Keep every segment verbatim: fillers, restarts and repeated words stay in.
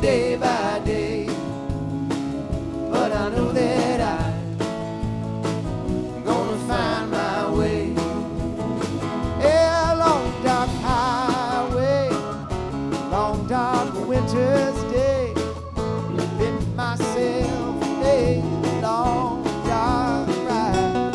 day by day. But I know that I'm gonna find my way. Yeah, long dark highway, long dark winter's day. Been myself a long dark ride.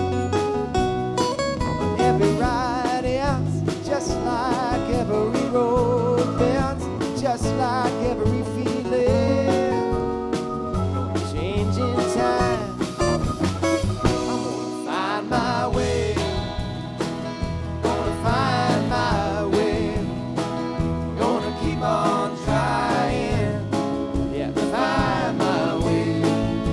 Every ride ends just like every road bends, just like every feeling. Changing time, I'm gonna find my way. Gonna find my way. Gonna keep on trying. Yeah, find my way.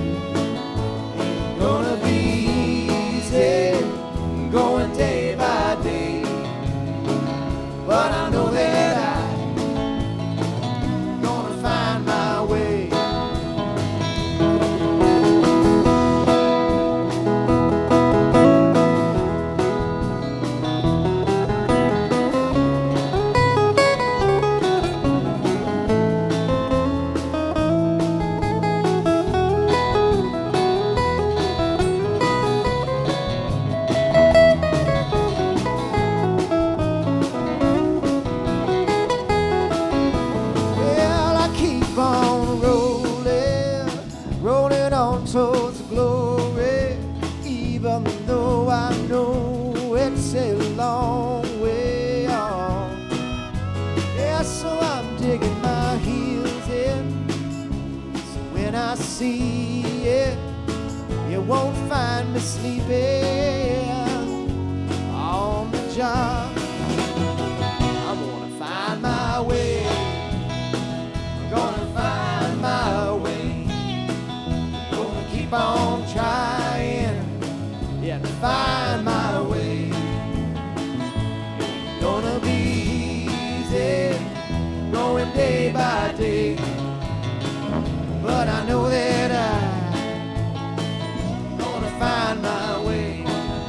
Ain't gonna be easy going day by day. But I know that I'm gonna find my way. Well, I keep on rolling, rolling on towards glory, even though I know it's a long way off. Yeah, so I'm digging my heels in, so when I see it, you won't find me sleeping on the job. I'm gonna find my way. I'm gonna find my way. Gonna keep on trying, yeah, to find my way. Ain't gonna be easy going day by day. But I know that I'm gonna find my way.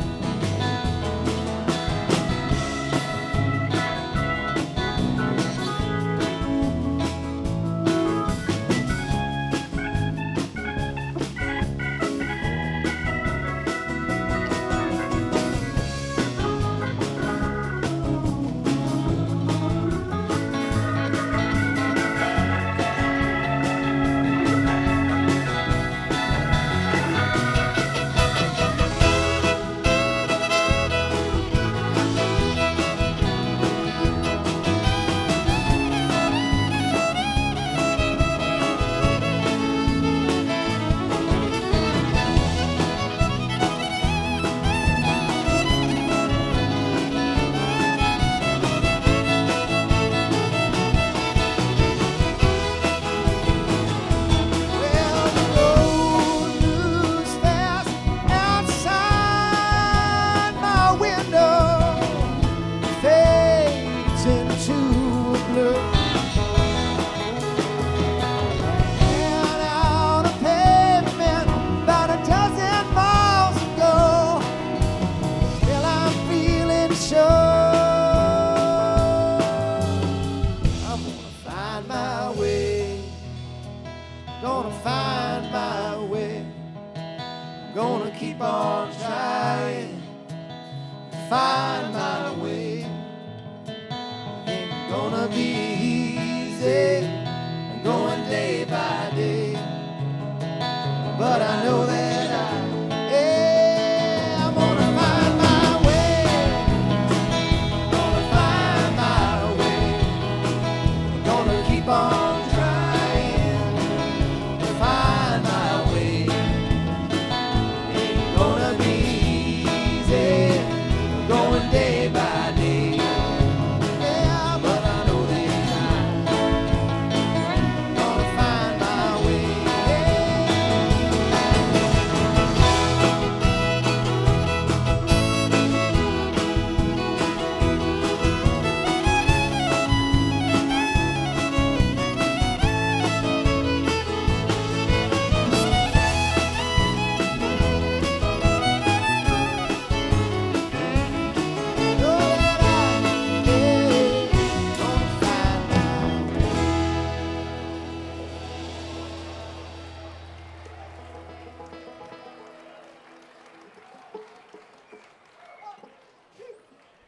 Well, the road moves fast outside my window, fades into a blur. And out of pavement, about a dozen miles ago, still I'm feeling sure I'm gonna find my way. Gonna find my way. Gonna keep on trying. Find